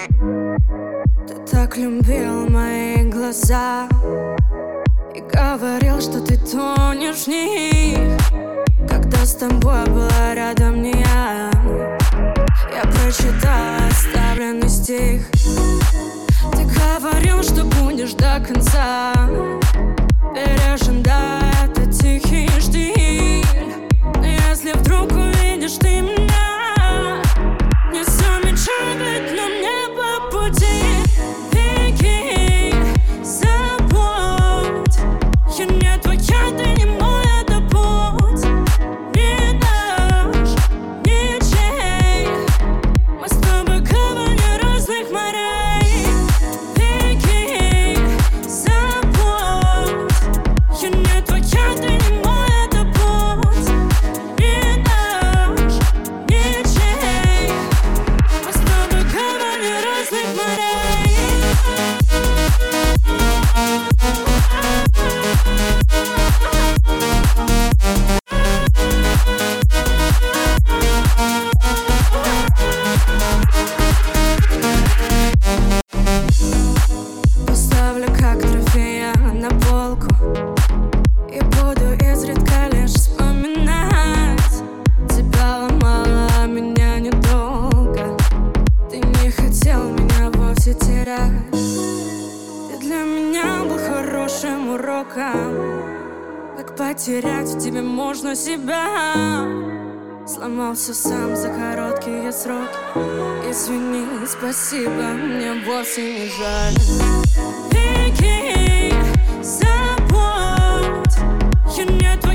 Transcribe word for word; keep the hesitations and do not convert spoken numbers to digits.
Ты так любил мои глаза и говорил, что ты тонешь в них. Когда с тобой была рядом не я, я прочитала оставленный стих. Ты говорил, что будешь до конца бережен, да, это тихий штиль. Но если вдруг увидишь ты меня, не замечай, но мне по пути. Беги, забудь, я не твоя, ты не мой, это путь. Не наш, ничей, мы с тобой гавани разных морей. Беги, забудь, я не твоя, ты не мой, это путь. Не наш, ничей, мы с тобой гавани разных морей. Поставлю как трофея на полку и буду изредка лишь вспоминать. Тебя ломала, а меня недолго. Ты не хотел меня вовсе терять. Ты для меня был хорошим уроком, как потерять в тебе можно себя. Сломал все сам за короткие сроки. Извини, спасибо, мне вовсе не жаль. Беги, забудь, я не твоя.